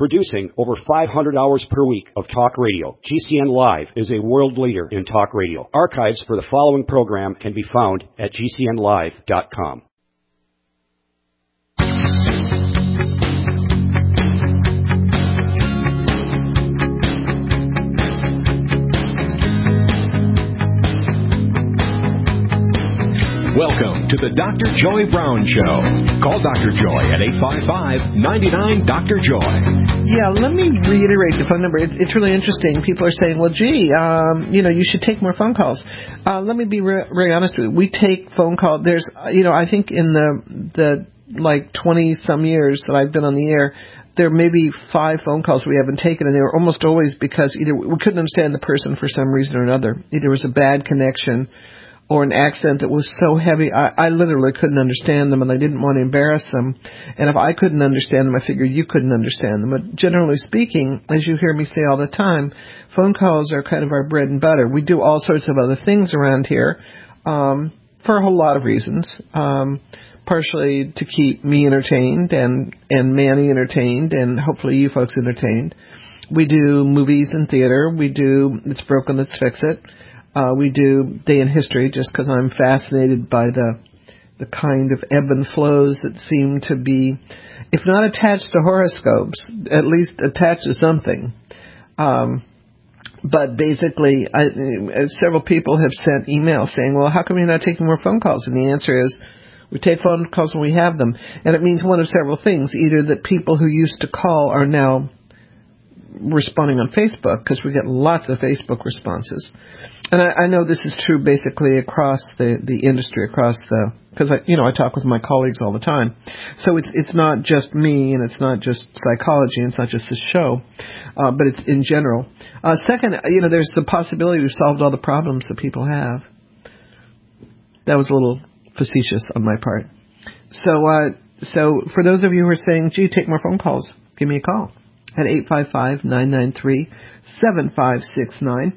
Producing over 500 hours per week of talk radio, GCN Live is a world leader in talk radio. Archives for the following program can be found at GCNlive.com. Welcome to the Dr. Joy Brown Show. Call Dr. Joy at 855-99-DR-JOY. Yeah, let me reiterate the phone number. It's really interesting. People are saying, well, gee, you should take more phone calls. Let me be very honest with you. We take phone calls. There's, I think in the like 20-some years that I've been on the air, there may be 5 phone calls we haven't taken, and they were almost always because either we couldn't understand the person for some reason or another. Either it was a bad connection or an accent that was so heavy, I literally couldn't understand them, and I didn't want to embarrass them. And if I couldn't understand them, I figured you couldn't understand them. But generally speaking, as you hear me say all the time, phone calls are kind of our bread and butter. We do all sorts of other things around here for a whole lot of reasons, partially to keep me entertained and Manny entertained and hopefully you folks entertained. We do movies and theater. We do It's Broken, Let's Fix It. We do Day in History just because I'm fascinated by the kind of ebb and flows that seem to be, if not attached to horoscopes, at least attached to something. But basically, several people have sent emails saying, well, how come you're not taking more phone calls? And the answer is, we take phone calls when we have them. And it means one of several things. Either that people who used to call are now responding on Facebook, because we get lots of Facebook responses. And I know this is true basically across the industry, because I talk with my colleagues all the time. So it's not just me, and it's not just psychology, and it's not just this show, but it's in general. Second, there's the possibility we've solved all the problems that people have. That was a little facetious on my part. So for those of you who are saying, gee, take more phone calls, give me a call at 855-993-7569.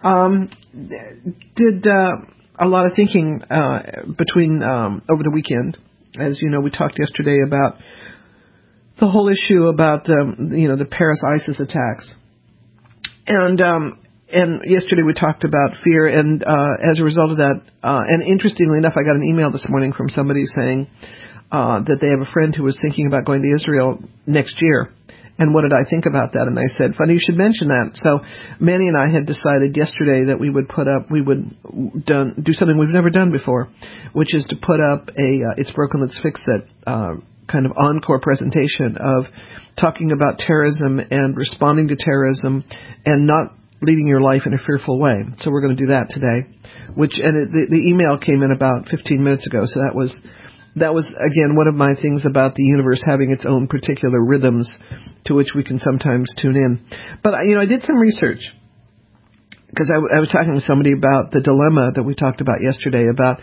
Did a lot of thinking between over the weekend. As you know, we talked yesterday about the whole issue about the Paris ISIS attacks, and yesterday we talked about fear, and as a result of that, and interestingly enough, I got an email this morning from somebody saying that they have a friend who was thinking about going to Israel next year. And what did I think about that? And I said, funny you should mention that. So Manny and I had decided yesterday that we would do something we've never done before, which is to put up a It's Broken, Let's Fix It kind of encore presentation of talking about terrorism and responding to terrorism and not leading your life in a fearful way. So we're going to do that today, the email came in about 15 minutes ago. So that was, again, one of my things about the universe having its own particular rhythms to which we can sometimes tune in. But, I did some research because I was talking to somebody about the dilemma that we talked about yesterday about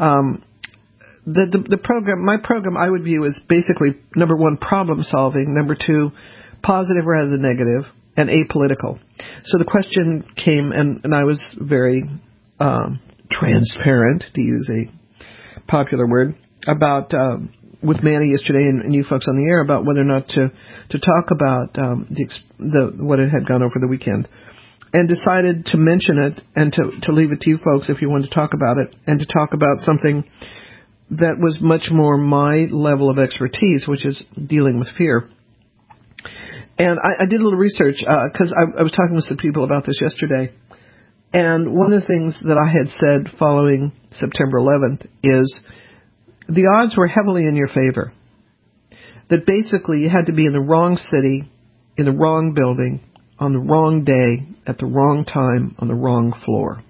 the program. My program I would view as basically, number one, problem solving, number two, positive rather than negative, and apolitical. So the question came, and I was very transparent, to use a popular word, about with Manny yesterday and you folks on the air about whether or not to talk about what it had gone over the weekend, and decided to mention it and to leave it to you folks if you want to talk about it, and to talk about something that was much more my level of expertise, which is dealing with fear. And I did a little research because I was talking with some people about this yesterday. And one of the things that I had said following September 11th is the odds were heavily in your favor. That basically you had to be in the wrong city, in the wrong building, on the wrong day, at the wrong time, on the wrong floor.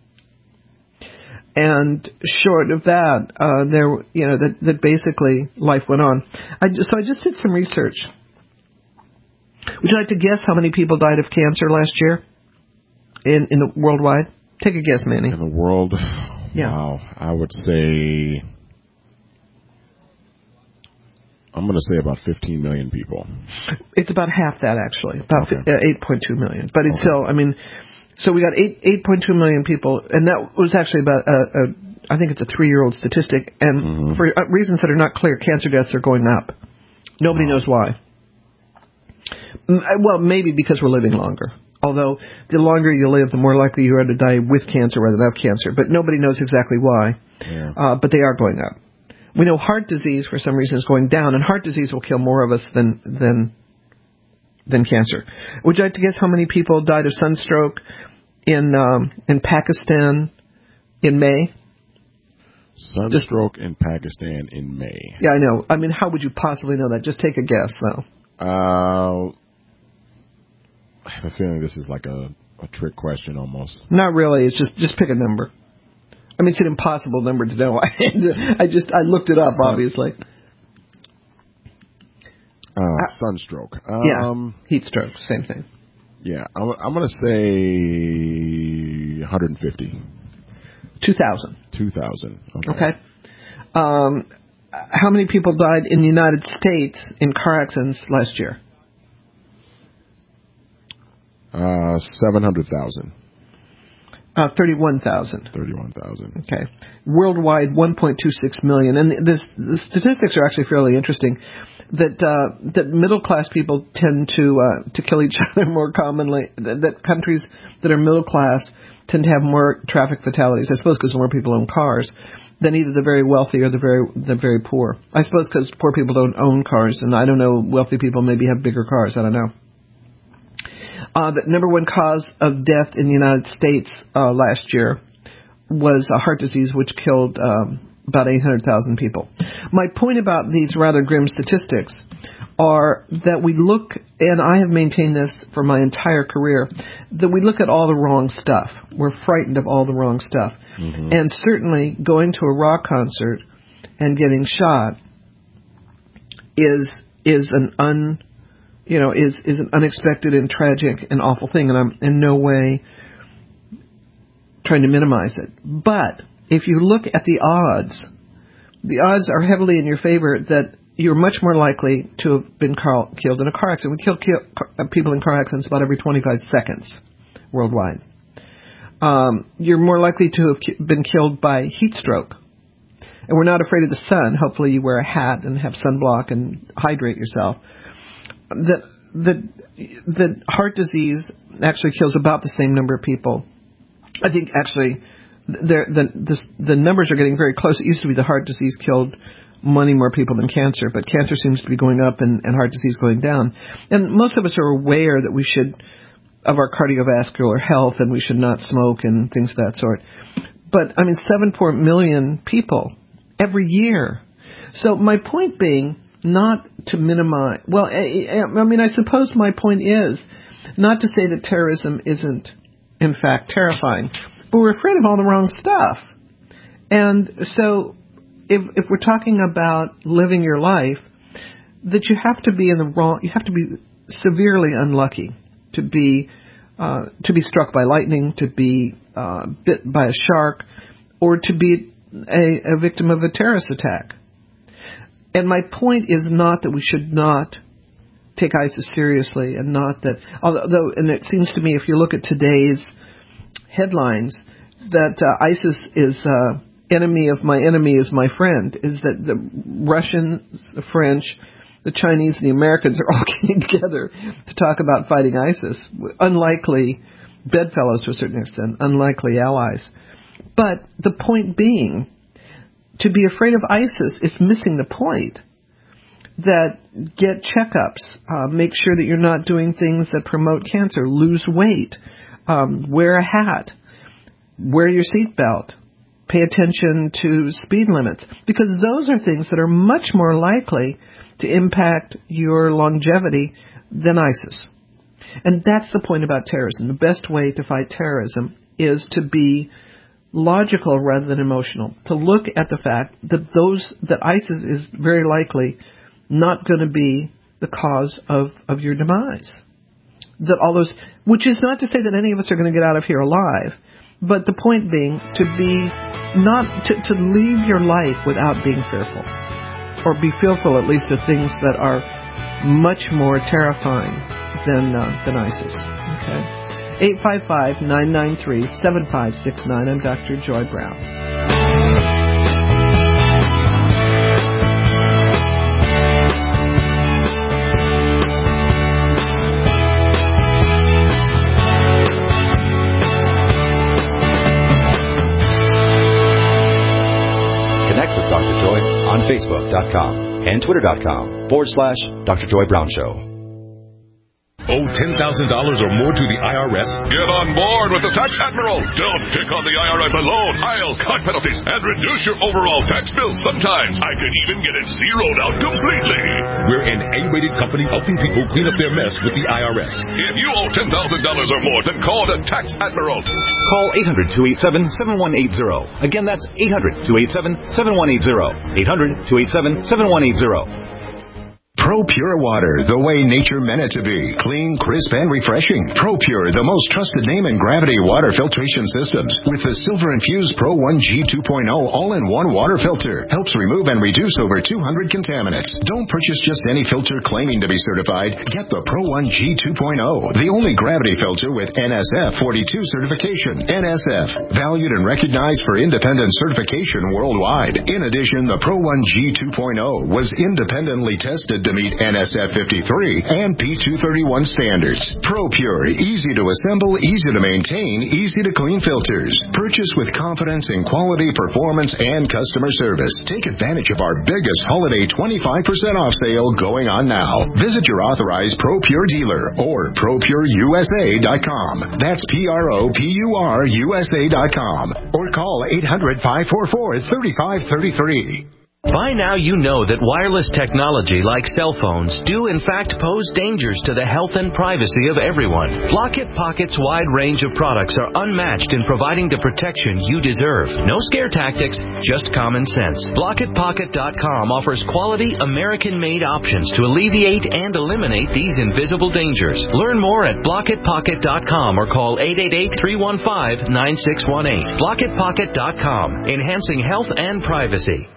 And short of that, that basically life went on. So I just did some research. Would you like to guess how many people died of cancer last year in the worldwide? Take a guess, Manny. In the world? Yeah. Wow. I would say, I'm going to say about 15 million people. It's about half that, actually. About 8.2 million. But it's still, so we got 8.2 million people, and that was actually about, I think it's a 3-year-old statistic. And for reasons that are not clear, cancer deaths are going up. Nobody knows why. Well, maybe because we're living longer. Although the longer you live, the more likely you are to die with cancer rather than have cancer. But nobody knows exactly why. Yeah. But they are going up. We know heart disease, for some reason, is going down, and heart disease will kill more of us than cancer. Would you like to guess how many people died of sunstroke in Pakistan in May? Sunstroke in Pakistan in May. Yeah, I know. I mean, how would you possibly know that? Just take a guess, though. I have a feeling this is like a trick question almost. Not really. It's just pick a number. I mean, it's an impossible number to know. I looked it up, obviously. Sunstroke. Heat stroke, same thing. Yeah, I'm going to say 150. 2,000. 2,000. Okay. How many people died in the United States in car accidents last year? 700,000. 31,000. 31,000. Okay. Worldwide, 1.26 million. And the statistics are actually fairly interesting. That middle class people tend to kill each other more commonly. That countries that are middle class tend to have more traffic fatalities. I suppose because more people own cars than either the very wealthy or the very poor. I suppose because poor people don't own cars, and I don't know, wealthy people maybe have bigger cars. I don't know. The number one cause of death in the United States last year was heart disease, which killed about 800,000 people. My point about these rather grim statistics are that we look, and I have maintained this for my entire career, that we look at all the wrong stuff. We're frightened of all the wrong stuff. Mm-hmm. And certainly going to a rock concert and getting shot is an unexpected and tragic and awful thing, and I'm in no way trying to minimize it. But if you look at the odds are heavily in your favor that you're much more likely to have been killed in a car accident. We kill people in car accidents about every 25 seconds worldwide. You're more likely to have been killed by heat stroke. And we're not afraid of the sun. Hopefully you wear a hat and have sunblock and hydrate yourself. That heart disease actually kills about the same number of people. I think actually the numbers are getting very close. It used to be the heart disease killed many more people than cancer, but cancer seems to be going up and heart disease going down. And most of us are aware that we should, of our cardiovascular health, and we should not smoke and things of that sort. But, I mean, 7 million people every year. So my point being, not to minimize, well, I mean, I suppose my point is not to say that terrorism isn't, in fact, terrifying, but we're afraid of all the wrong stuff. And so if we're talking about living your life, that you have to be you have to be severely unlucky to be struck by lightning, to be bit by a shark, or to be a victim of a terrorist attack. And my point is not that we should not take ISIS seriously, and not that, although, and it seems to me, if you look at today's headlines, that ISIS is enemy of my enemy is my friend, is that the Russians, the French, the Chinese, and the Americans are all getting together to talk about fighting ISIS. Unlikely bedfellows to a certain extent, unlikely allies. But the point being, to be afraid of ISIS is missing the point. That get checkups, make sure that you're not doing things that promote cancer, lose weight, wear a hat, wear your seatbelt, pay attention to speed limits, because those are things that are much more likely to impact your longevity than ISIS. And that's the point about terrorism. The best way to fight terrorism is to be logical rather than emotional, to look at the fact that ISIS is very likely not going to be the cause of your demise. That all those, which is not to say that any of us are going to get out of here alive, but the point being to leave your life without being fearful, or be fearful at least of things that are much more terrifying than ISIS. Okay, 855-993-7569. I'm Dr. Joy Brown. Facebook.com and Twitter.com/Dr. Joy Brown Show. Owe $10,000 or more to the IRS? Get on board with the Tax Admiral. Don't pick on the IRS alone. I'll cut penalties and reduce your overall tax bill. Sometimes I can even get it zeroed out completely. We're an A-rated company helping people clean up their mess with the IRS. If you owe $10,000 or more, then call the Tax Admiral. Call 800-287-7180. Again, that's 800-287-7180. 800-287-7180. ProPure water, the way nature meant it to be. Clean, crisp, and refreshing. ProPure, the most trusted name in gravity water filtration systems. With the silver-infused Pro 1G 2.0 all-in-one water filter. Helps remove and reduce over 200 contaminants. Don't purchase just any filter claiming to be certified. Get the Pro 1G 2.0, the only gravity filter with NSF 42 certification. NSF, valued and recognized for independent certification worldwide. In addition, the Pro 1G 2.0 was independently tested to meet NSF 53 and P231 standards. ProPure, easy to assemble, easy to maintain, easy to clean filters. Purchase with confidence in quality, performance, and customer service. Take advantage of our biggest holiday 25% off sale going on now. Visit your authorized ProPure dealer or ProPureUSA.com. That's ProPureUSA.com. Or call 800-544-3533. By now you know that wireless technology like cell phones do in fact pose dangers to the health and privacy of everyone. Block-It Pocket's wide range of products are unmatched in providing the protection you deserve. No scare tactics, just common sense. BlockItPocket.com offers quality American-made options to alleviate and eliminate these invisible dangers. Learn more at BlockItPocket.com or call 888-315-9618. BlockItPocket.com, enhancing health and privacy.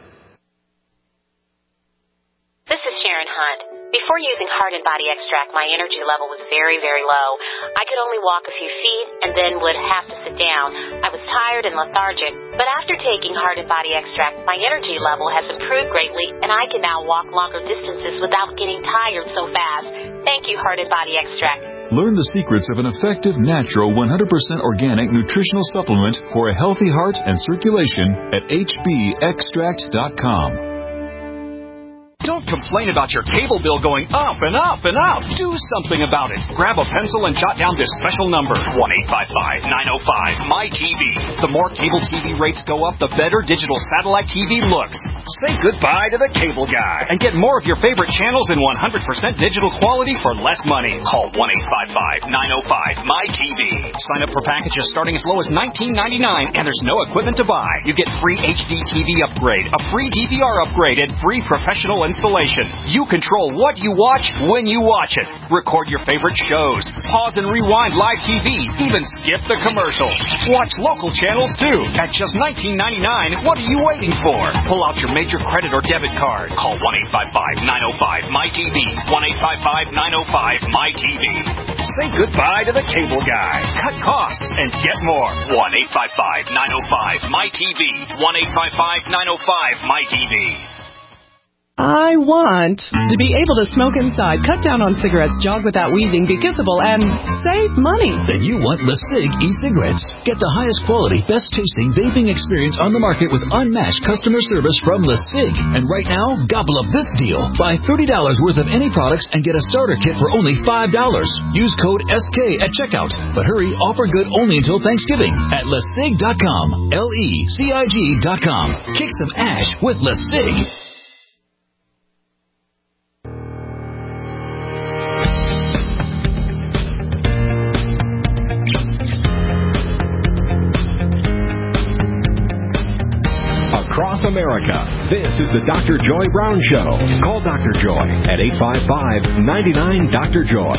Before using Heart and Body Extract, my energy level was very, very low. I could only walk a few feet and then would have to sit down. I was tired and lethargic. But after taking Heart and Body Extract, my energy level has improved greatly, and I can now walk longer distances without getting tired so fast. Thank you, Heart and Body Extract. Learn the secrets of an effective, natural, 100% organic nutritional supplement for a healthy heart and circulation at hbextract.com. Don't complain about your cable bill going up and up and up. Do something about it. Grab a pencil and jot down this special number, 1-855-905-MY-TV. The more cable TV rates go up, the better digital satellite TV looks. Say goodbye to the cable guy and get more of your favorite channels in 100% digital quality for less money. Call 1-855-905-MY-TV. Sign up for packages starting as low as $19.99, and there's no equipment to buy. You get free HD TV upgrade, a free DVR upgrade, and free professional installation. You control what you watch when you watch it. Record your favorite shows. Pause and rewind live TV. Even skip the commercials. Watch local channels too. At just $19.99, what are you waiting for? Pull out your major credit or debit card. Call 1-855-905-MY-TV. 1-855-905-MY-TV. Say goodbye to the cable guy. Cut costs and get more. 1-855-905-MY-TV. 1-855-905-MY-TV. I want to be able to smoke inside, cut down on cigarettes, jog without wheezing, be kissable, and save money. Then you want LeSig e-cigarettes. Get the highest quality, best-tasting vaping experience on the market with unmatched customer service from LeSig. And right now, gobble up this deal. Buy $30 worth of any products and get a starter kit for only $5. Use code SK at checkout. But hurry, offer good only until Thanksgiving at LeSig.com. LeCig.com. Kick some ash with LeSig. Across America, this is the Dr. Joy Brown Show. Call Dr. Joy at 855-99-DR-JOY.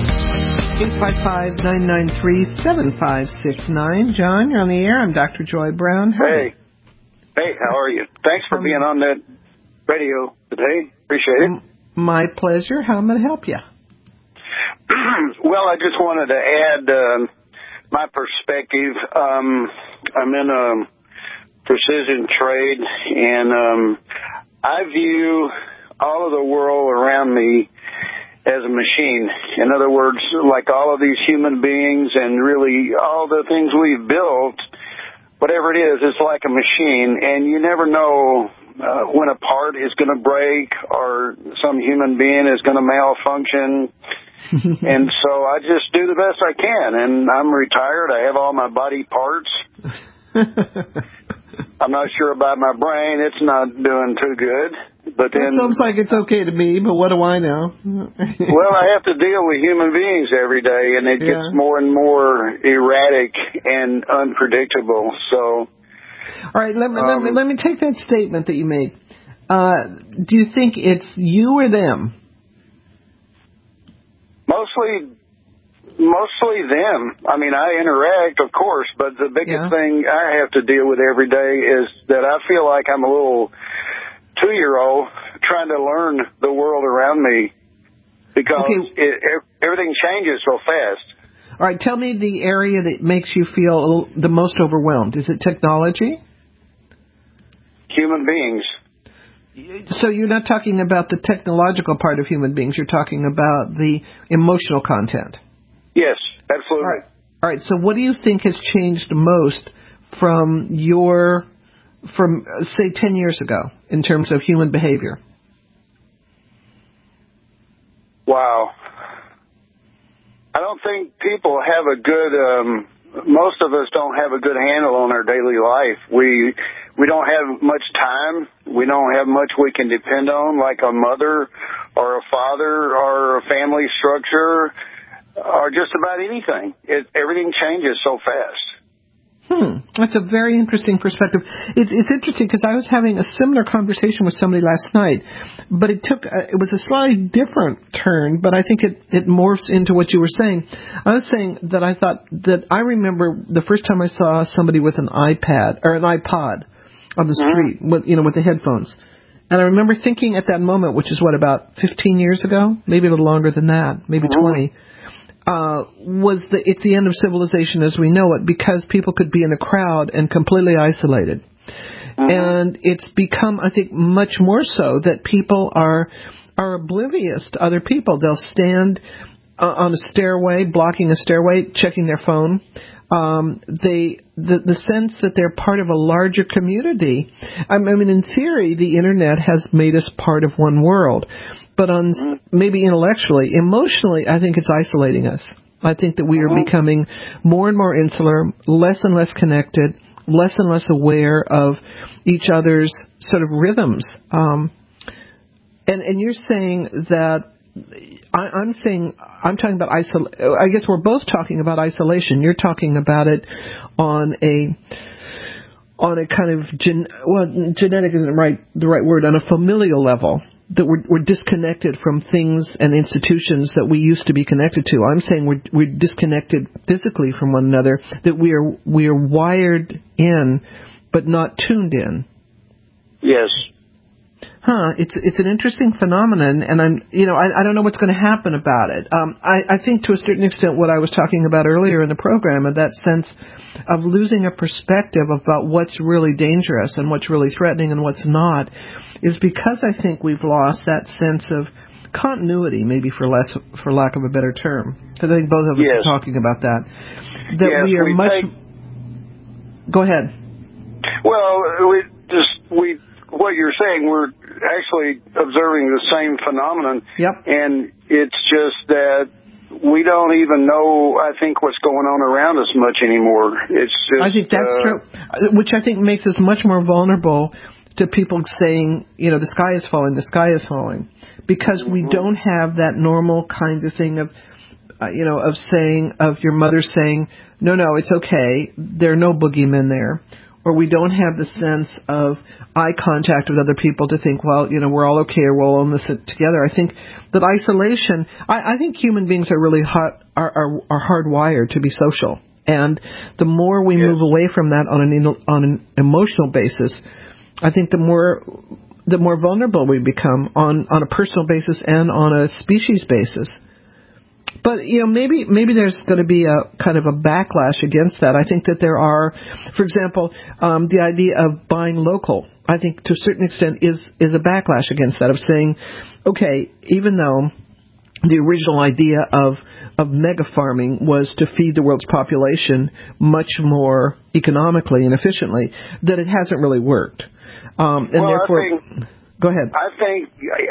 855-993-7569. John, you're on the air. I'm Dr. Joy Brown. Hey, how are you? Thanks for being on that radio today. Appreciate it. My pleasure. How am I going to help you? Well, I just wanted to add my perspective. I'm in a precision trade, and I view all of the world around me as a machine. In other words, like all of these human beings and really all the things we've built, whatever it is, it's like a machine, and you never know when a part is going to break or some human being is going to malfunction. And so I just do the best I can. And I'm retired. I have all my body parts. I'm not sure about my brain. It's not doing too good. But then, it sounds like it's okay to me, but what do I know? Well, I have to deal with human beings every day, and it gets more and more erratic and unpredictable. So, all right, let me take that statement that you made. Do you think it's you or them? Mostly them. I mean, I interact, of course, but the biggest thing I have to deal with every day is that I feel like I'm a little 2-year-old trying to learn the world around me because everything changes so fast. All right, tell me the area that makes you feel the most overwhelmed. Is it technology? Human beings. So you're not talking about the technological part of human beings. You're talking about the emotional content. Yes, absolutely. All right. So what do you think has changed most from say 10 years ago in terms of human behavior? Wow. I don't think people have a good, most of us don't have a good handle on our daily life. We don't have much time. We don't have much we can depend on, like a mother or a father or a family structure or just about anything. Everything changes so fast. That's a very interesting perspective. It's interesting because I was having a similar conversation with somebody last night, but it was a slightly different turn, but I think it morphs into what you were saying. I was saying that I thought that I remember the first time I saw somebody with an iPad or an iPod on the street with the headphones. And I remember thinking at that moment, which is about 15 years ago, maybe a little longer than that, maybe 20, it's the end of civilization as we know it because people could be in a crowd and completely isolated. And it's become, I think, much more so that people are oblivious to other people. They'll stand on a stairway, blocking a stairway, checking their phone. The sense that they're part of a larger community. I mean, in theory, the internet has made us part of one world. But maybe intellectually, emotionally, I think it's isolating us. I think that we are becoming more and more insular, less and less connected, less and less aware of each other's sort of rhythms. And you're saying that I'm talking about isolation. I guess we're both talking about isolation. You're talking about it on a kind of genetic isn't the right word, on a familial level. That we're disconnected from things and institutions that we used to be connected to. I'm saying we're disconnected physically from one another. That we are wired in, but not tuned in. Yes. It's an interesting phenomenon, and I don't know what's going to happen about it. I think to a certain extent what I was talking about earlier in the program, of that sense of losing a perspective about what's really dangerous and what's really threatening and what's not, is because I think we've lost that sense of continuity, maybe for lack of a better term, because I think both of us are talking about that. We are much. Go ahead. Well, what you're saying, we're actually observing the same phenomenon. Yep. And it's just that we don't even know, I think, what's going on around us much anymore. It's just, I think that's true, which I think makes us much more vulnerable to people saying, the sky is falling, because we don't have that normal kind of thing of your mother saying, no, it's okay, there are no boogeymen there. Or we don't have the sense of eye contact with other people to think, we're all okay, or we're all in this together. I think that isolation, I think human beings are really are hardwired to be social. And the more we move away from that on an emotional basis, I think the more vulnerable we become on a personal basis and on a species basis. But, maybe there's going to be a kind of a backlash against that. I think that there are, for example, the idea of buying local, I think to a certain extent is a backlash against that, of saying, okay, even though the original idea of mega farming was to feed the world's population much more economically and efficiently, that it hasn't really worked. Therefore, go ahead. I think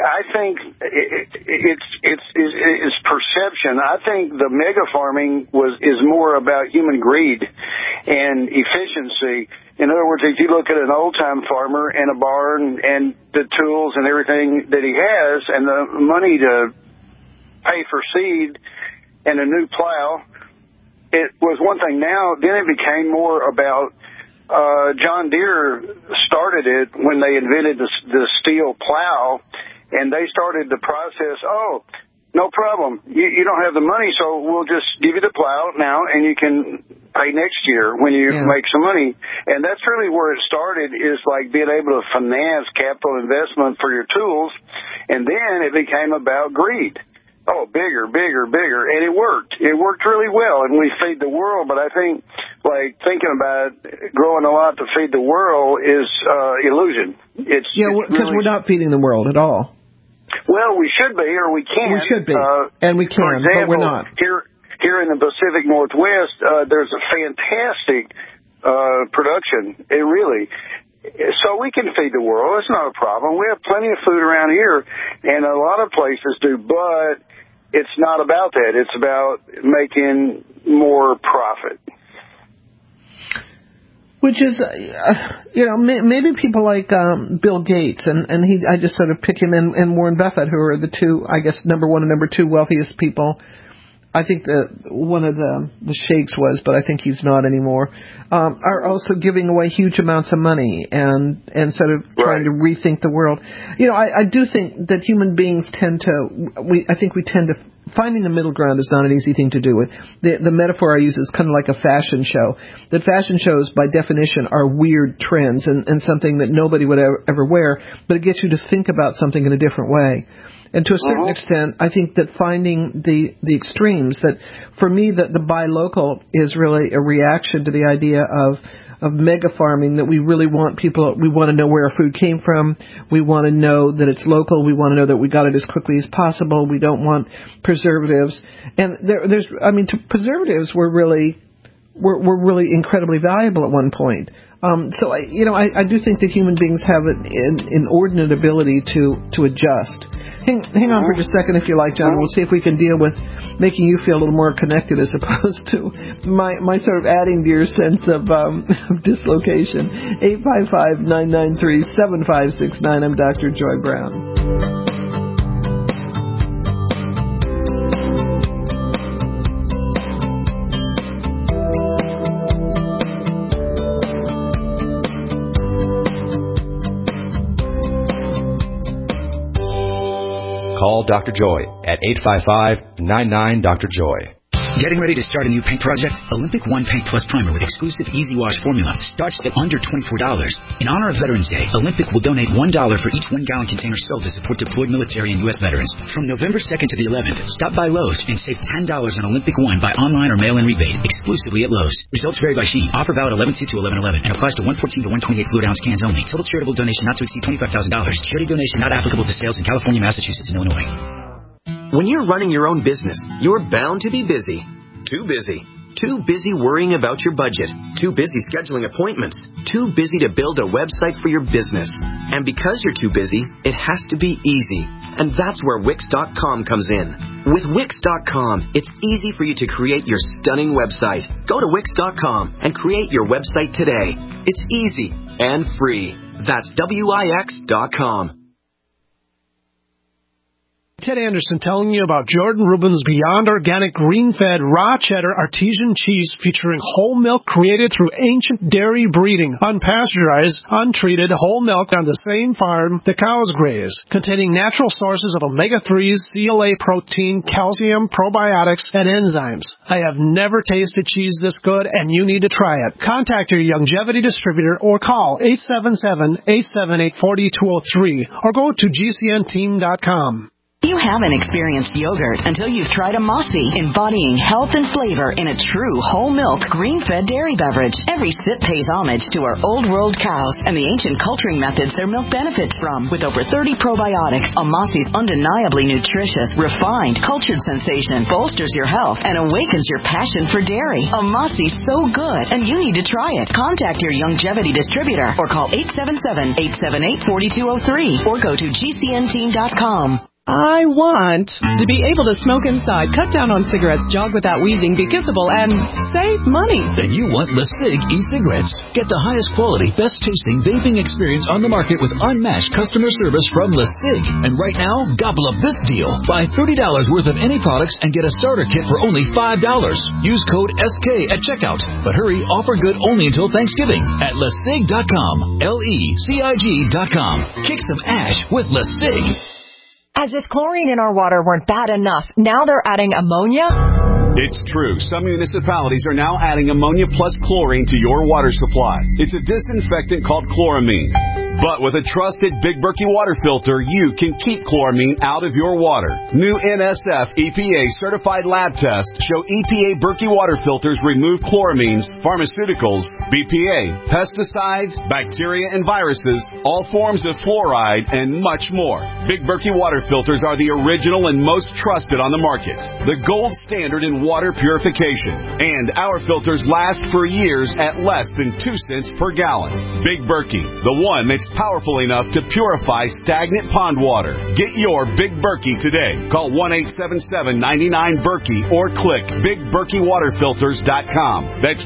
it's perception. I think the mega farming is more about human greed and efficiency. In other words, if you look at an old-time farmer and a barn and the tools and everything that he has and the money to pay for seed and a new plow, it was one thing. Now, then it became more about John Deere started it when they invented the steel plow, and they started the process. Oh, no problem. You don't have the money, so we'll just give you the plow now, and you can pay next year when you make some money. And that's really where it started, is like being able to finance capital investment for your tools, and then it became about greed. Oh, bigger, bigger, bigger. And it worked. It worked really well, and we feed the world. But I think, like, thinking about growing a lot to feed the world is illusion. Because we're not feeding the world at all. Well, we should be, or we can. We should be, and we can, for example, but we're not. Here in the Pacific Northwest, there's a fantastic production. It really... So we can feed the world. It's not a problem. We have plenty of food around here, and a lot of places do, but it's not about that. It's about making more profit. Which is, maybe people like Bill Gates, and I just sort of pick him, and Warren Buffett, who are the two, I guess, number one and number two wealthiest people. I think one of the sheikhs was, but I think he's not anymore, are also giving away huge amounts of money and sort of trying to rethink the world. I do think that human beings tend to finding the middle ground is not an easy thing to do. The metaphor I use is kind of like a fashion show. That fashion shows, by definition, are weird trends and something that nobody would ever wear, but it gets you to think about something in a different way. And to a certain extent, I think that finding the extremes, that for me, the buy local is really a reaction to the idea of mega farming, that we really want people, we want to know where our food came from, we want to know that it's local, we want to know that we got it as quickly as possible, we don't want preservatives. And preservatives were really incredibly valuable at one point. So I do think that human beings have an inordinate ability to adjust. Hang on for just a second if you like, John, and we'll see if we can deal with making you feel a little more connected as opposed to my sort of adding to your sense of dislocation. 855-993-7569. I'm Dr. Joy Brown. Call Dr. Joy at 855-99-DR-JOY. Getting ready to start a new paint project? Olympic One Paint Plus Primer with exclusive Easy Wash formula starts at under $24. In honor of Veterans Day, Olympic will donate $1 for each 1-gallon container sold to support deployed military and U.S. veterans. From November 2nd to the 11th, stop by Lowe's and save $10 on Olympic One by online or mail-in rebate exclusively at Lowe's. Results vary by sheen. Offer valid 11/2 to 11/11 and applies to 114 to 128 fluid ounce cans only. Total charitable donation not to exceed $25,000. Charity donation not applicable to sales in California, Massachusetts, and Illinois. When you're running your own business, you're bound to be busy. Too busy. Too busy worrying about your budget. Too busy scheduling appointments. Too busy to build a website for your business. And because you're too busy, it has to be easy. And that's where Wix.com comes in. With Wix.com, it's easy for you to create your stunning website. Go to Wix.com and create your website today. It's easy and free. That's Wix.com. Ted Anderson telling you about Jordan Rubin's Beyond Organic Green-Fed Raw Cheddar Artesian Cheese featuring whole milk created through ancient dairy breeding, unpasteurized, untreated whole milk on the same farm the cows graze, containing natural sources of omega-3s, CLA protein, calcium, probiotics, and enzymes. I have never tasted cheese this good, and you need to try it. Contact your Longevity distributor or call 877-878-4203 or go to GCNteam.com. You haven't experienced yogurt until you've tried Amasi, embodying health and flavor in a true whole milk, green-fed dairy beverage. Every sip pays homage to our old world cows and the ancient culturing methods their milk benefits from. With over 30 probiotics, Amasi's undeniably nutritious, refined, cultured sensation bolsters your health and awakens your passion for dairy. Amasi's so good, and you need to try it. Contact your Youngevity distributor or call 877-878-4203 or go to gcnteam.com. I want to be able to smoke inside, cut down on cigarettes, jog without wheezing, be kissable, and save money. Then you want LeSig e-cigarettes. Get the highest quality, best tasting vaping experience on the market with unmatched customer service from LeSig. And right now, gobble up this deal. Buy $30 worth of any products and get a starter kit for only $5. Use code SK at checkout. But hurry, offer good only until Thanksgiving at LeSig.com. LECIG.com. Kick some ash with LeSig. As if chlorine in our water weren't bad enough, now they're adding ammonia? It's true. Some municipalities are now adding ammonia plus chlorine to your water supply. It's a disinfectant called chloramine. But with a trusted Big Berkey water filter, you can keep chloramine out of your water. New NSF EPA certified lab tests show EPA Berkey water filters remove chloramines, pharmaceuticals, BPA, pesticides, bacteria and viruses, all forms of fluoride, and much more. Big Berkey water filters are the original and most trusted on the market. The gold standard in water purification. And our filters last for years at less than 2 cents per gallon. Big Berkey, the one that's powerful enough to purify stagnant pond water. Get your Big Berkey today. Call 1-877-99-BERKEY or click BigBerkeyWaterFilters.com. That's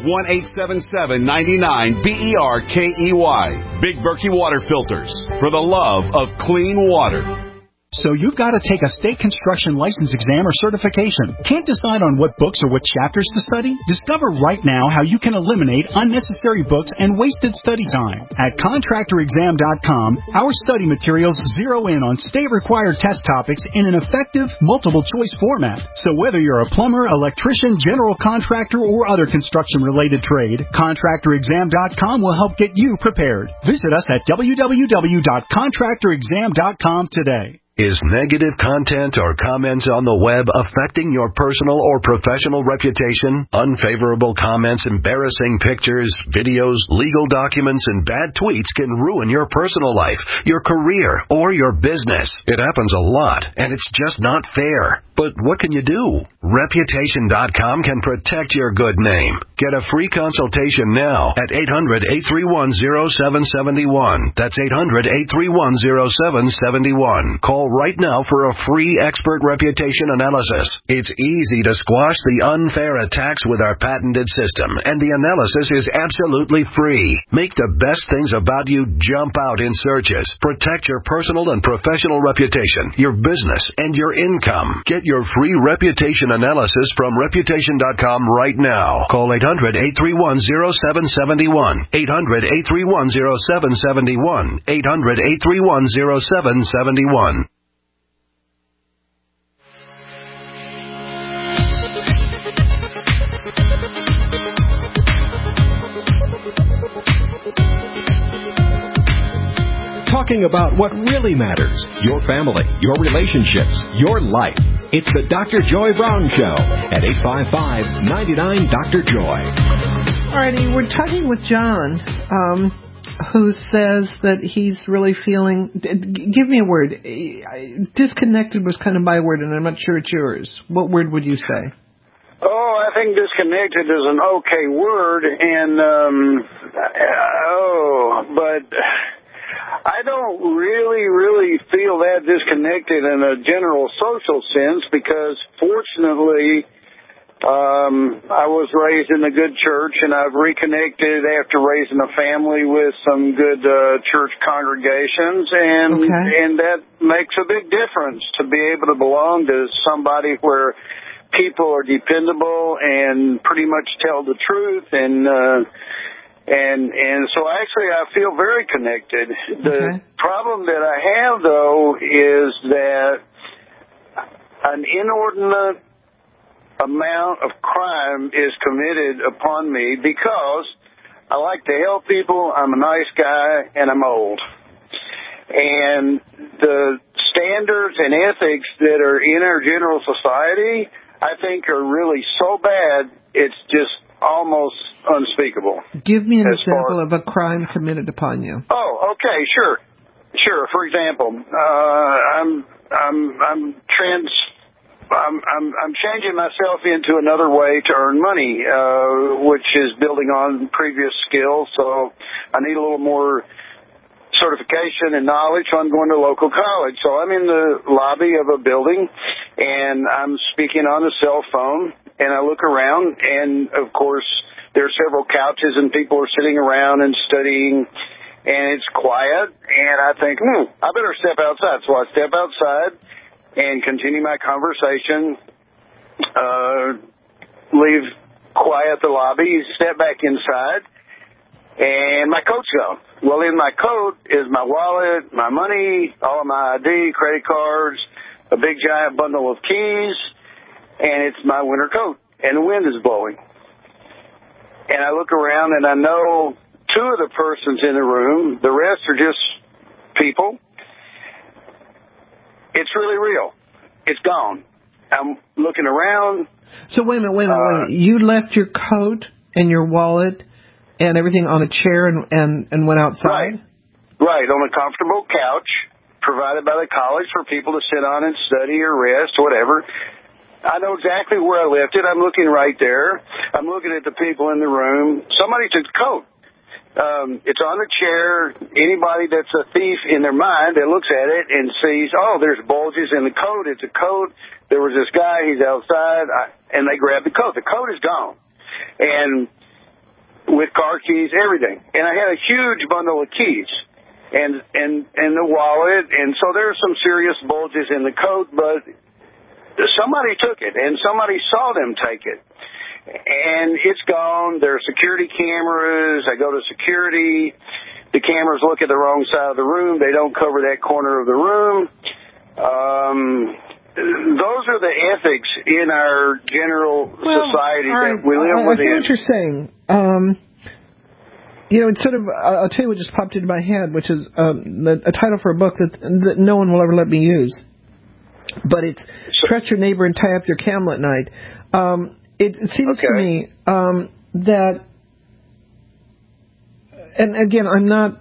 1-877-99-BERKEY. Big Berkey Water Filters, for the love of clean water. So you've got to take a state construction license exam or certification. Can't decide on what books or what chapters to study? Discover right now how you can eliminate unnecessary books and wasted study time. At ContractorExam.com, our study materials zero in on state-required test topics in an effective, multiple-choice format. So whether you're a plumber, electrician, general contractor, or other construction-related trade, ContractorExam.com will help get you prepared. Visit us at www.ContractorExam.com today. Is negative content or comments on the web affecting your personal or professional reputation? Unfavorable comments, embarrassing pictures, videos, legal documents, and bad tweets can ruin your personal life, your career, or your business. It happens a lot, and it's just not fair. But what can you do? Reputation.com can protect your good name. Get a free consultation now at 800-831-0771. That's 800-831-0771. Call right now for a free expert reputation analysis. It's easy to squash the unfair attacks with our patented system, and the analysis is absolutely free. Make the best things about you jump out in searches. Protect your personal and professional reputation, your business, and your income. Get your free reputation analysis from Reputation.com right now. Call 800-831-0771. 800-831-0771. 800-831-0771. Talking about what really matters, your family, your relationships, your life. It's the Dr. Joy Brown Show at 855-99-DR-JOY. Alrighty, we're talking with John, who says that he's really feeling, give me a word. Disconnected was kind of my word, and I'm not sure it's yours. What word would you say? Oh, I think disconnected is an okay word, and, but I don't really feel that disconnected in a general social sense because, fortunately, I was raised in a good church, and I've reconnected after raising a family with some good church congregations, and that makes a big difference to be able to belong to somebody where people are dependable and pretty much tell the truth, and so actually I feel very connected. The problem that I have, though, is that an inordinate amount of crime is committed upon me because I like to help people, I'm a nice guy, and I'm old. And the standards and ethics that are in our general society, I think, are really so bad, it's just almost unspeakable. Give me an example of a crime committed upon you. Oh, okay, sure. For example, I'm changing myself into another way to earn money, which is building on previous skills. So I need a little more certification and knowledge. So I'm going to local college. So I'm in the lobby of a building, and I'm speaking on a cell phone. And I look around, and of course, there are several couches, and people are sitting around and studying. And it's quiet, and I think, I better step outside. So I step outside and continue my conversation, leave quiet the lobby, step back inside, and my coat's gone. Well, in my coat is my wallet, my money, all of my ID, credit cards, a big giant bundle of keys, and it's my winter coat, and the wind is blowing. And I look around, and I know two of the persons in the room, the rest are just people. It's really real. It's gone. I'm looking around. So wait a minute. You left your coat and your wallet and everything on a chair and went outside? Right, on a comfortable couch provided by the college for people to sit on and study or rest, whatever. I know exactly where I left it. I'm looking right there. I'm looking at the people in the room. Somebody took the coat. It's on the chair. Anybody that's a thief in their mind that looks at it and sees, there's bulges in the coat. It's a coat. There was this guy. He's outside. And they grab the coat. The coat is gone. And with car keys, everything. And I had a huge bundle of keys and the wallet. And so there's some serious bulges in the coat, but somebody took it and somebody saw them take it. And it's gone. There are security cameras. I go to security. The cameras look at the wrong side of the room. They don't cover that corner of the room. Those are the ethics in our general society that we live within. I see what you're saying. It's sort of, I'll tell you what just popped into my head, which is a title for a book that no one will ever let me use. But it's Trust Your Neighbor and Tie Up Your Camel at Night. It seems to me that, and again, I'm not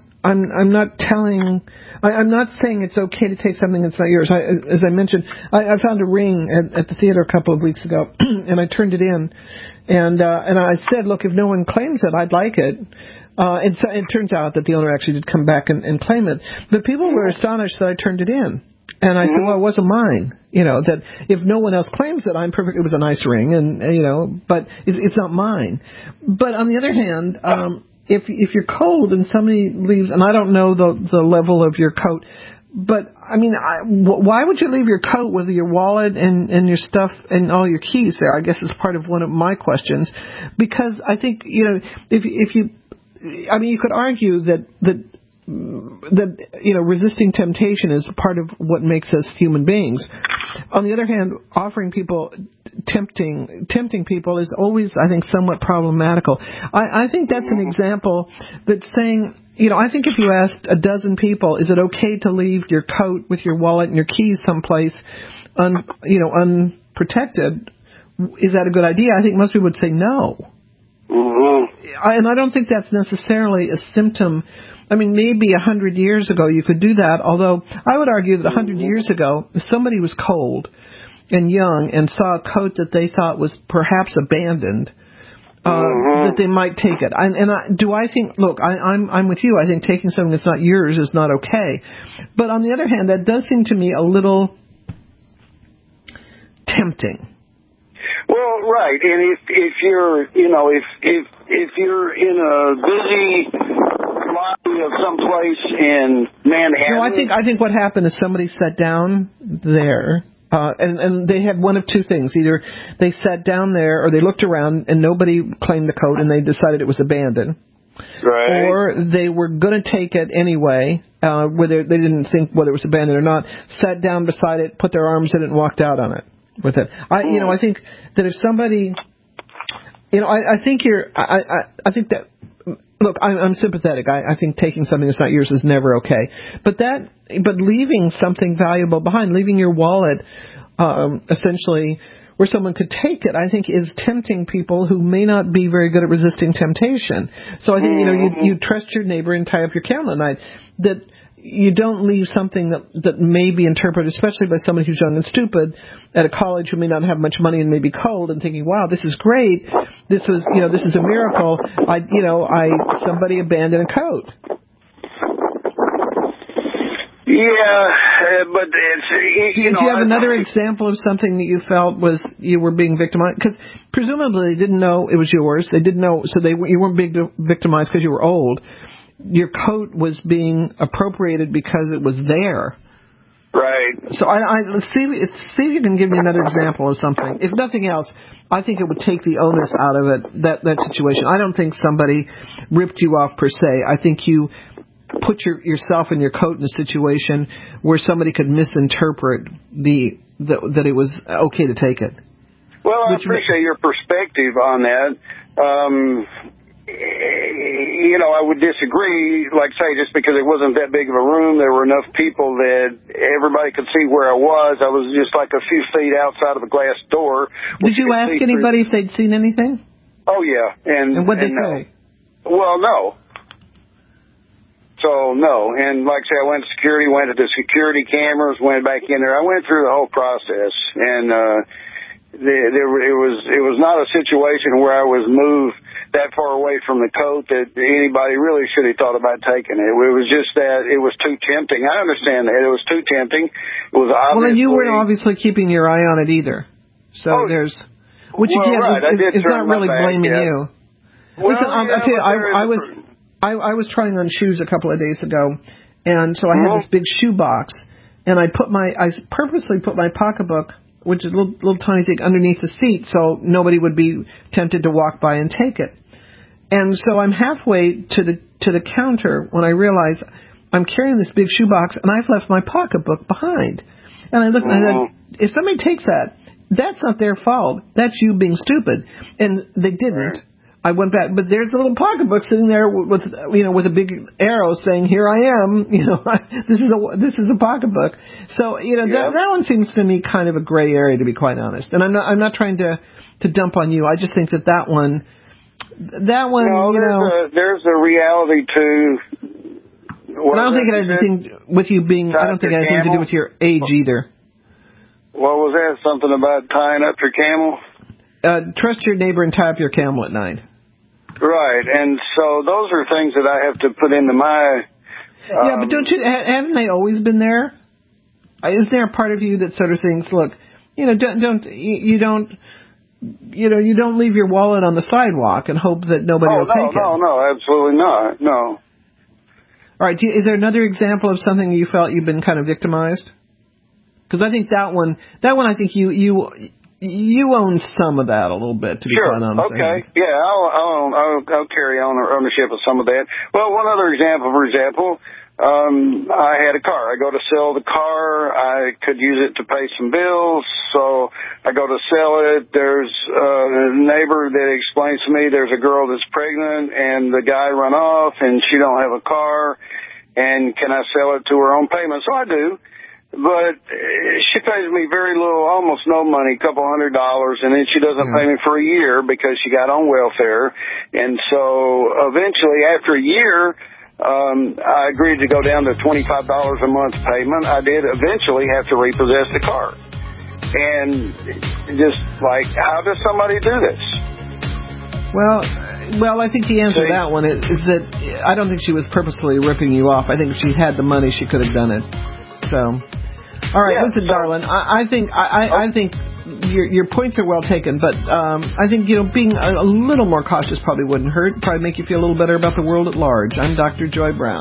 saying it's okay to take something that's not yours. As I mentioned, I found a ring at the theater a couple of weeks ago, and I turned it in, and I said, look, if no one claims it, I'd like it. And so it turns out that the owner actually did come back and claim it. But people were astonished that I turned it in. And I said, well, it wasn't mine. That if no one else claims it, I'm perfect. It was a nice ring, and but it's not mine. But on the other hand, if you're cold and somebody leaves, and I don't know the level of your coat, but I mean, why would you leave your coat with your wallet and your stuff and all your keys there? I guess is part of one of my questions, because I think if you, I mean, you could argue that resisting temptation is part of what makes us human beings. On the other hand, offering people, tempting people is always, I think, somewhat problematical. I think that's an example that's saying, I think if you asked a dozen people, is it okay to leave your coat with your wallet and your keys someplace, unprotected? Is that a good idea? I think most people would say no. And I don't think that's necessarily a symptom. I mean, maybe 100 years ago you could do that, although I would argue that 100 years ago, if somebody was cold and young and saw a coat that they thought was perhaps abandoned, that they might take it. Do I think, look, I'm with you. I think taking something that's not yours is not okay. But on the other hand, that does seem to me a little tempting. Well, right, and if you're, if you're in a busy lobby of some place in Manhattan. No, I think what happened is somebody sat down there, and they had one of two things: either they sat down there, or they looked around and nobody claimed the coat, and they decided it was abandoned. Right. Or they were going to take it anyway, whether they didn't think whether it was abandoned or not. Sat down beside it, put their arms in it, and walked out on it. With it, I think that if somebody, I think that Look, I'm sympathetic. I think taking something that's not yours is never okay. But leaving something valuable behind, leaving your wallet, essentially where someone could take it, I think is tempting people who may not be very good at resisting temptation. So I think, you trust your neighbor and tie up your camel at night. That you don't leave something that may be interpreted, especially by somebody who's young and stupid at a college who may not have much money and may be cold and thinking, wow, this is great. This is a miracle. Somebody abandoned a coat. Yeah, but it's, Do you have another example of something that you felt was you were being victimized? Because presumably they didn't know it was yours. They didn't know, so you weren't being victimized because you were old. Your coat was being appropriated because it was there. Right. So let's see if you can give me another example of something. If nothing else, I think it would take the onus out of it, that situation. I don't think somebody ripped you off per se. I think you put yourself and your coat in a situation where somebody could misinterpret that it was okay to take it. Well, I appreciate your perspective on that. I would disagree, like say, just because it wasn't that big of a room, there were enough people that everybody could see where I was. I was just like a few feet outside of a glass door. Did you ask anybody if they'd seen anything? Oh, yeah. And what'd they say? Well, no. So, no. And like I say, I went to security, went to the security cameras, went back in there. I went through the whole process. And it was not a situation where I was moved that far away from the coat that anybody really should have thought about taking it. It was just that it was too tempting. I understand that. It was too tempting. It was obviously... Well, and you weren't obviously keeping your eye on it either. So there's... Which again, it's not really blaming you. Well, listen, I'll tell you, I was trying on shoes a couple of days ago, and so I had this big shoe box, and I purposely put my pocketbook, which is a little tiny thing, underneath the seat so nobody would be tempted to walk by and take it. And so I'm halfway to the counter when I realize I'm carrying this big shoebox and I've left my pocketbook behind. And I looked and I said, if somebody takes that, that's not their fault. That's you being stupid. And they didn't. I went back, but there's a little pocketbook sitting there with a big arrow saying, "Here I am." This is a pocketbook. So that one seems to me kind of a gray area, to be quite honest. And I'm not trying to dump on you. I just think that one. No, there's a reality to. I don't think it has anything with you being. I don't think it has anything to do with your age either. What was that? Something about tying up your camel? Trust your neighbor and tie up your camel at night. Right, and so those are things that I have to put into my... yeah, but haven't they always been there? Isn't there a part of you that sort of thinks, look, you don't leave your wallet on the sidewalk and hope that nobody will take it? No, absolutely not, no. All right, is there another example of something you felt you've been kind of victimized? Because I think that one, I think you own some of that a little bit, to be quite honest. Okay. Yeah, I'll carry on ownership of some of that. Well, one other example, I had a car. I go to sell the car. I could use it to pay some bills, so I go to sell it. There's a neighbor that explains to me there's a girl that's pregnant, and the guy run off, and she don't have a car, and can I sell it to her on payment? So I do. But she pays me very little, almost no money, $200, and then she doesn't pay me for a year because she got on welfare. And so eventually, after a year, I agreed to go down to $25 a month payment. I did eventually have to repossess the car. And just like, how does somebody do this? Well, I think the answer to that one is that I don't think she was purposely ripping you off. I think if she had the money, she could have done it. So, all right, listen, darling. I think your points are well taken, but I think being a little more cautious probably wouldn't hurt. Probably make you feel a little better about the world at large. I'm Dr. Joy Brown.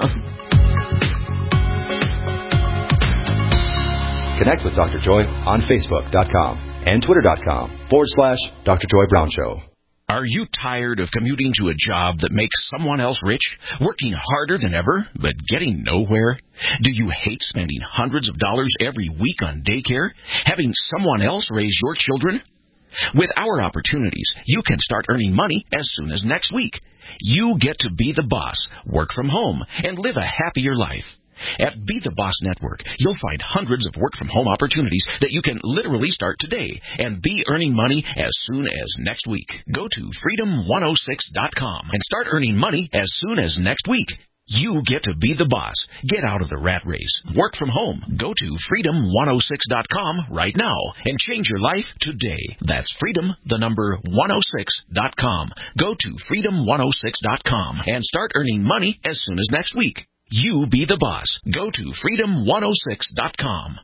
Connect with Dr. Joy on Facebook.com and Twitter.com/Dr. Joy Brown Show. Are you tired of commuting to a job that makes someone else rich, working harder than ever, but getting nowhere? Do you hate spending hundreds of dollars every week on daycare, having someone else raise your children? With our opportunities, you can start earning money as soon as next week. You get to be the boss, work from home, and live a happier life. At Be the Boss Network, you'll find hundreds of work-from-home opportunities that you can literally start today and be earning money as soon as next week. Go to freedom106.com and start earning money as soon as next week. You get to be the boss. Get out of the rat race. Work from home. Go to freedom106.com right now and change your life today. That's freedom106.com. Go to freedom106.com and start earning money as soon as next week. You be the boss. Go to freedom106.com.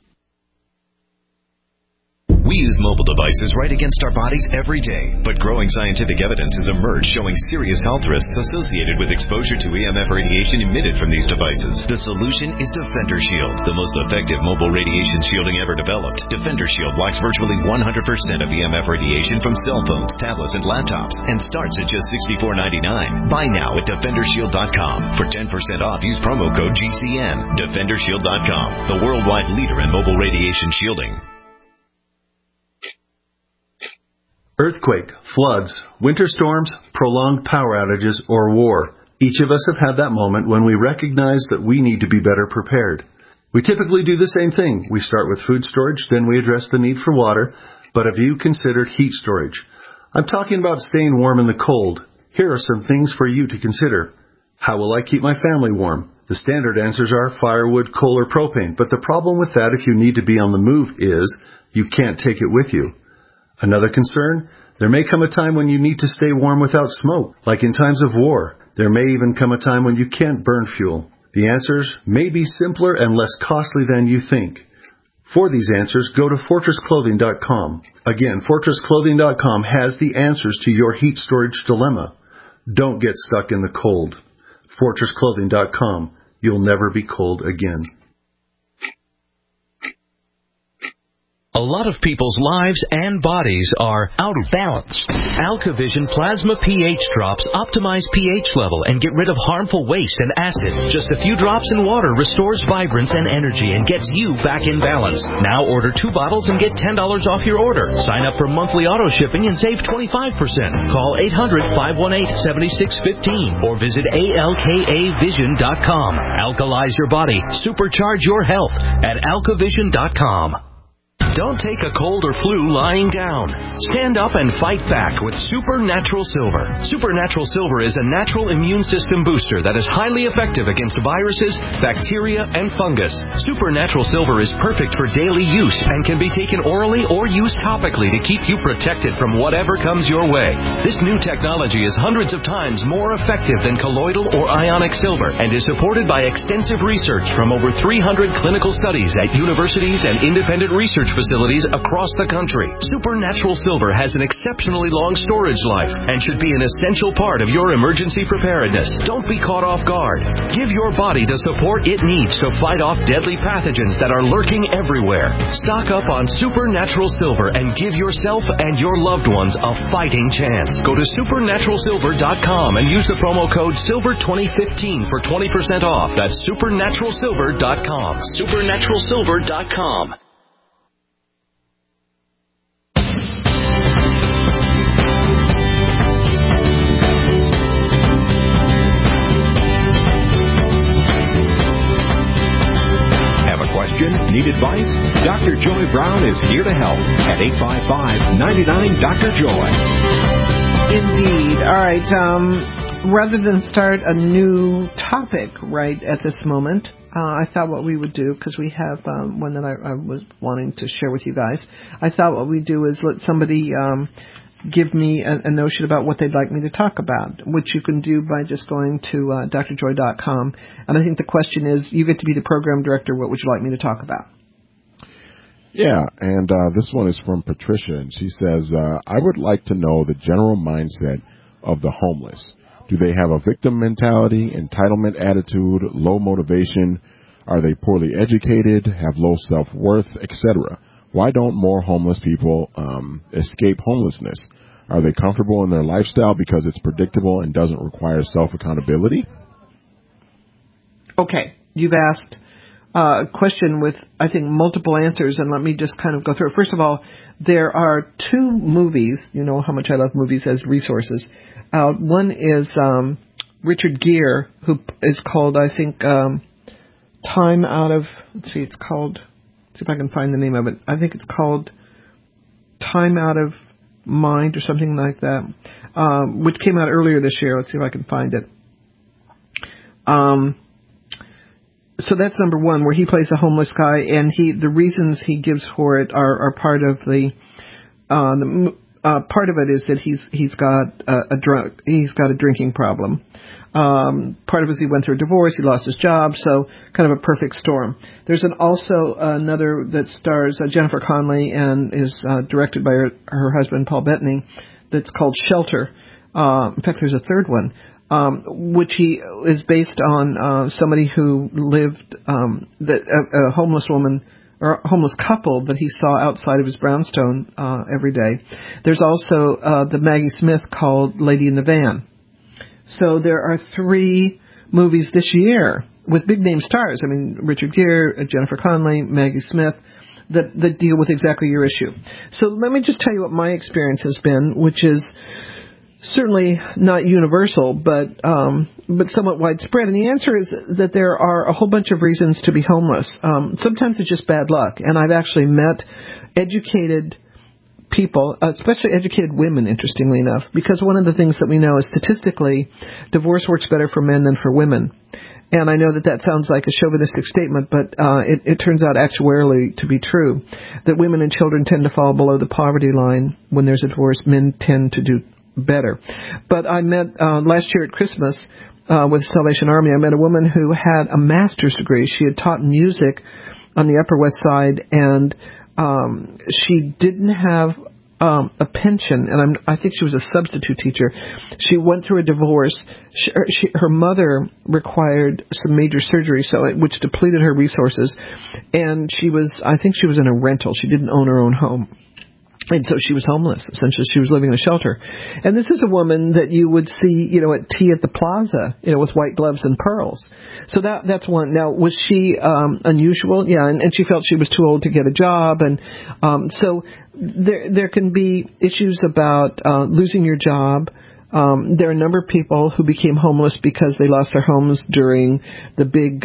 We use mobile devices right against our bodies every day, but growing scientific evidence has emerged showing serious health risks associated with exposure to EMF radiation emitted from these devices. The solution is Defender Shield, the most effective mobile radiation shielding ever developed. Defender Shield blocks virtually 100% of EMF radiation from cell phones, tablets, and laptops, and starts at just $64.99. Buy now at DefenderShield.com. For 10% off, use promo code GCN. DefenderShield.com, the worldwide leader in mobile radiation shielding. Earthquake, floods, winter storms, prolonged power outages, or war. Each of us have had that moment when we recognize that we need to be better prepared. We typically do the same thing. We start with food storage, then we address the need for water. But have you considered heat storage? I'm talking about staying warm in the cold. Here are some things for you to consider. How will I keep my family warm? The standard answers are firewood, coal, or propane. But the problem with that if you need to be on the move is you can't take it with you. Another concern, there may come a time when you need to stay warm without smoke, like in times of war. There may even come a time when you can't burn fuel. The answers may be simpler and less costly than you think. For these answers, go to FortressClothing.com. Again, FortressClothing.com has the answers to your heat storage dilemma. Don't get stuck in the cold. FortressClothing.com. You'll never be cold again. A lot of people's lives and bodies are out of balance. AlkaVision Plasma pH drops optimize pH level and get rid of harmful waste and acid. Just a few drops in water restores vibrance and energy and gets you back in balance. Now order 2 bottles and get $10 off your order. Sign up for monthly auto shipping and save 25%. Call 800-518-7615 or visit alkavision.com. Alkalize your body. Supercharge your health at alkavision.com. Don't take a cold or flu lying down. Stand up and fight back with Supernatural Silver. Supernatural Silver is a natural immune system booster that is highly effective against viruses, bacteria, and fungus. Supernatural Silver is perfect for daily use and can be taken orally or used topically to keep you protected from whatever comes your way. This new technology is hundreds of times more effective than colloidal or ionic silver and is supported by extensive research from over 300 clinical studies at universities and independent research facilities across the country. Supernatural Silver has an exceptionally long storage life and should be an essential part of your emergency preparedness. Don't be caught off guard. Give your body the support it needs to fight off deadly pathogens that are lurking everywhere. Stock up on Supernatural Silver and give yourself and your loved ones a fighting chance. Go to supernaturalsilver.com and use the promo code SILVER2015 for 20% off. That's supernaturalsilver.com. Supernaturalsilver.com. Need advice? Dr. Joy Brown is here to help at 855-99-DR-JOY. Indeed. All right. Rather than start a new topic right at this moment, I thought what we would do, because we have one that I was wanting to share with you guys, I thought what we'd do is let somebody give me a notion about what they'd like me to talk about, which you can do by just going to drjoy.com. And I think the question is, you get to be the program director. What would you like me to talk about? Yeah, and this one is from Patricia, and she says, I would like to know the general mindset of the homeless. Do they have a victim mentality, entitlement attitude, low motivation? Are they poorly educated, have low self-worth, etc.? Why don't more homeless people escape homelessness? Are they comfortable in their lifestyle because it's predictable and doesn't require self-accountability? Okay, you've asked question with, I think, multiple answers, and let me just kind of go through it. First of all, there are 2 movies. You know how much I love movies as resources. One is Richard Gere, who is called, I think, Time Out of, let's see if I can find the name of it. I think it's called Time Out of Mind or something like that, which came out earlier this year. Let's see if I can find it. So that's number 1, where he plays a homeless guy, and the reasons he gives for it are part of part of it is that he's got a drinking problem. Part of it is he went through a divorce, he lost his job, so kind of a perfect storm. There's also another that stars Jennifer Connelly and is directed by her husband Paul Bettany, that's called Shelter. In fact, there's a third one, which he is based on somebody who lived, a homeless woman or a homeless couple that he saw outside of his brownstone every day. There's also the Maggie Smith called Lady in the Van. So there are 3 movies this year with big name stars. I mean, Richard Gere, Jennifer Connelly, Maggie Smith, that deal with exactly your issue. So let me just tell you what my experience has been, which is certainly not universal, but somewhat widespread. And the answer is that there are a whole bunch of reasons to be homeless. Sometimes it's just bad luck. And I've actually met educated people, especially educated women, interestingly enough, because one of the things that we know is statistically, divorce works better for men than for women. And I know that sounds like a chauvinistic statement, but it turns out actuarially to be true, that women and children tend to fall below the poverty line when there's a divorce. Men tend to do better. But I met last year at Christmas with Salvation Army, I met a woman who had a master's degree. She had taught music on the Upper West Side, and she didn't have a pension, and I think she was a substitute teacher. She went through a divorce. Her mother required some major surgery, which depleted her resources, and I think she was in a rental. She didn't own her own home. And so she was homeless. Essentially, she was living in a shelter. And this is a woman that you would see, at tea at the plaza, with white gloves and pearls. So that's one. Now, was she unusual? Yeah, and she felt she was too old to get a job. And so there can be issues about losing your job. There are a number of people who became homeless because they lost their homes during the big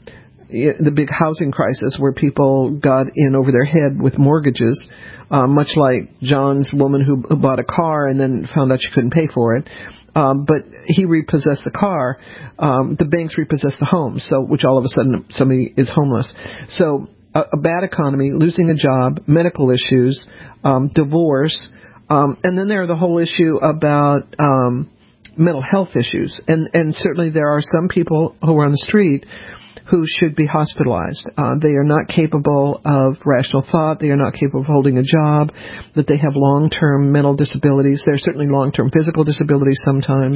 housing crisis, where people got in over their head with mortgages, much like John's woman who bought a car and then found out she couldn't pay for it. But he repossessed the car. The banks repossessed the home, which all of a sudden somebody is homeless. So a bad economy, losing a job, medical issues, divorce, and then there are the whole issue about mental health issues. And certainly there are some people who are on the street who should be hospitalized. They are not capable of rational thought. They are not capable of holding a job, that they have long-term mental disabilities. There are certainly long-term physical disabilities sometimes.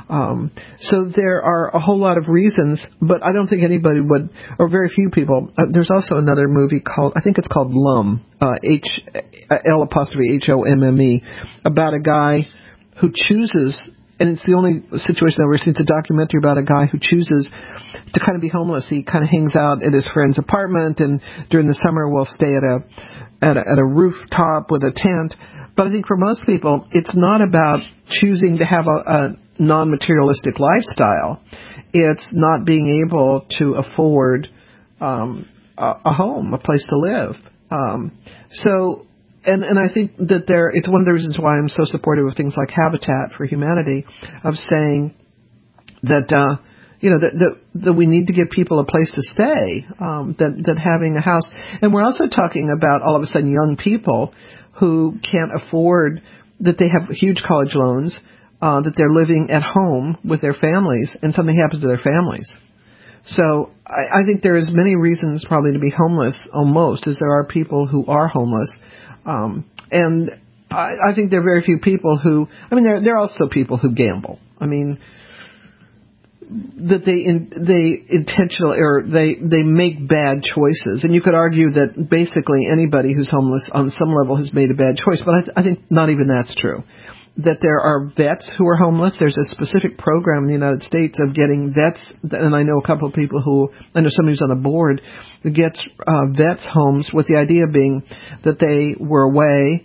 So there are a whole lot of reasons, but I don't think anybody would, or very few people. There's also another movie I think it's called Lum, L''Homme, about a guy who chooses, and it's the only situation I've ever seen. It's a documentary about a guy who chooses to kind of be homeless. He kind of hangs out at his friend's apartment, and during the summer will stay at a rooftop with a tent. But I think for most people, it's not about choosing to have a non-materialistic lifestyle. It's not being able to afford a home, a place to live. And I think that it's one of the reasons why I'm so supportive of things like Habitat for Humanity, of saying that that we need to give people a place to stay, that having a house. And we're also talking about all of a sudden young people who can't afford, that they have huge college loans, that they're living at home with their families, and something happens to their families. So I think there is many reasons probably to be homeless, almost, as there are people who are homeless. And I think there are very few people who, there are also people who gamble. That they intentionally, or they make bad choices. And you could argue that basically anybody who's homeless on some level has made a bad choice, but I think not even that's true. that there are vets who are homeless. There's a specific program in the United States of getting vets, and I know a couple of people I know somebody who's on the board who gets vets homes with the idea being that they were away,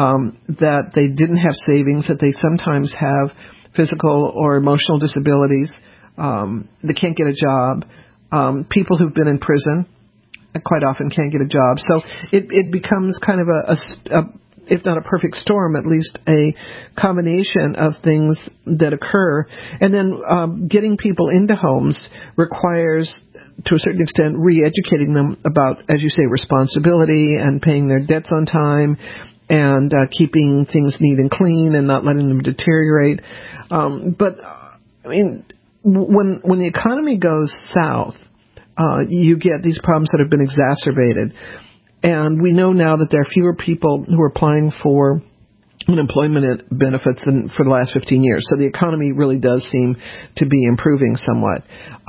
that they didn't have savings, that they sometimes have physical or emotional disabilities, they can't get a job, people who've been in prison quite often can't get a job. So it becomes kind of a if not a perfect storm, at least a combination of things that occur. And then getting people into homes requires, to a certain extent, re-educating them about, as you say, responsibility and paying their debts on time and keeping things neat and clean and not letting them deteriorate. But, I mean, when the economy goes south, you get these problems that have been exacerbated. And we know now that there are fewer people who are applying for unemployment benefits than for the last 15 years. So the economy really does seem to be improving somewhat.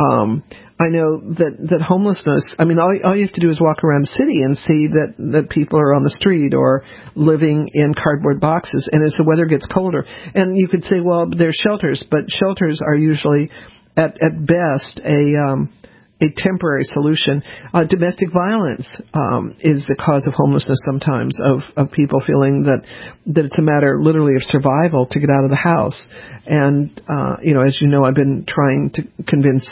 I know that homelessness, I mean, all you have to do is walk around the city and see that people are on the street or living in cardboard boxes. And as the weather gets colder, and you could say, well, there's shelters, but shelters are usually at best a temporary solution. Domestic violence is the cause of homelessness sometimes, of people feeling that it's a matter literally of survival to get out of the house. And, as you know, I've been trying to convince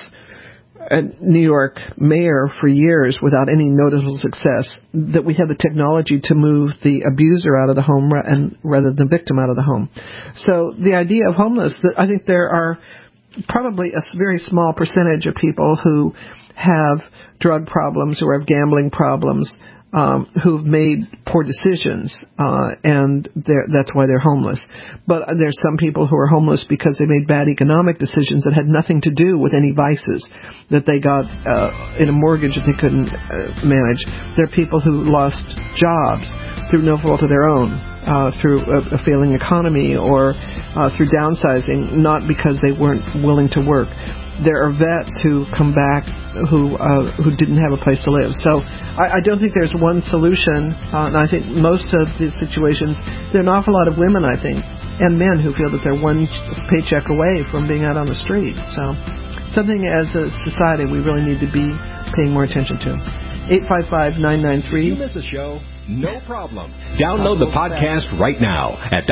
a New York mayor for years without any noticeable success that we have the technology to move the abuser out of the home rather than the victim out of the home. So the idea of homeless, I think there are probably a very small percentage of people who have drug problems or have gambling problems, who've made poor decisions, and that's why they're homeless. But there's some people who are homeless because they made bad economic decisions that had nothing to do with any vices that they got in a mortgage that they couldn't manage. There are people who lost jobs through no fault of their own, through a failing economy or through downsizing, not because they weren't willing to work. There are vets who come back who didn't have a place to live. So I don't think there's one solution, and I think most of the situations, there are an awful lot of women, I think, and men who feel that they're one paycheck away from being out on the street. So something as a society we really need to be paying more attention to. 855-993. You miss a show? No problem. Download the podcast right now at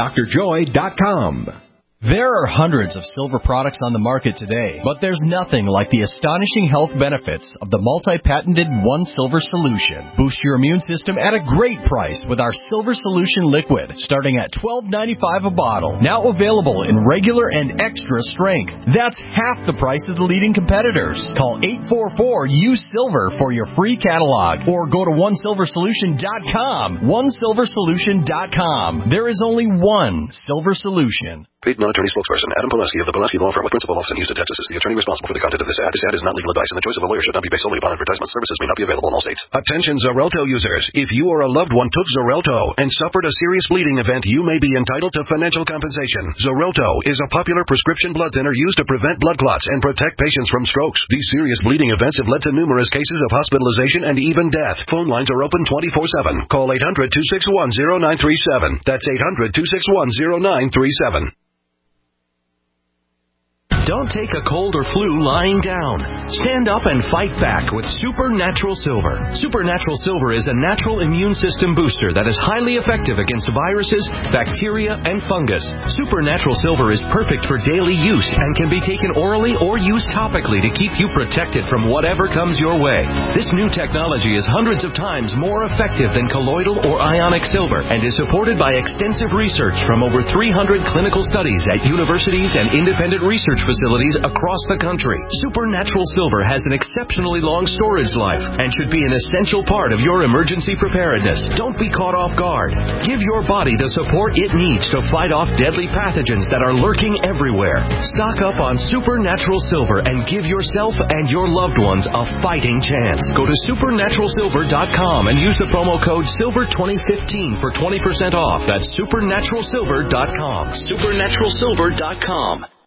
drjoy.com. There are hundreds of silver products on the market today, but there's nothing like the astonishing health benefits of the multi-patented One Silver Solution. Boost your immune system at a great price with our Silver Solution Liquid, starting at $12.95 a bottle. Now available in regular and extra strength. That's half the price of the leading competitors. Call 844-U-SILVER for your free catalog, or go to OneSilverSolution.com. OneSilverSolution.com. There is only one Silver Solution. Paid non-attorney spokesperson Adam Pileski of the Pileski Law Firm with principal office in Houston, Texas, is the attorney responsible for the content of this ad. This ad is not legal advice, and the choice of a lawyer should not be based solely upon advertisement. Services may not be available in all states. Attention Xarelto users. If you or a loved one took Xarelto and suffered a serious bleeding event, you may be entitled to financial compensation. Xarelto is a popular prescription blood thinner used to prevent blood clots and protect patients from strokes. These serious bleeding events have led to numerous cases of hospitalization and even death. Phone lines are open 24/7. Call 800-261-0937. That's 800-261-0937. Don't take a cold or flu lying down. Stand up and fight back with Supernatural Silver. Supernatural Silver is a natural immune system booster that is highly effective against viruses, bacteria, and fungus. Supernatural Silver is perfect for daily use and can be taken orally or used topically to keep you protected from whatever comes your way. This new technology is hundreds of times more effective than colloidal or ionic silver and is supported by extensive research from over 300 clinical studies at universities and independent research facilities across the country. Supernatural Silver has an exceptionally long storage life and should be an essential part of your emergency preparedness. Don't be caught off guard. Give your body the support it needs to fight off deadly pathogens that are lurking everywhere. Stock up on Supernatural Silver and give yourself and your loved ones a fighting chance. Go to supernaturalsilver.com and use the promo code SILVER2015 for 20% off. That's supernaturalsilver.com. Supernaturalsilver.com.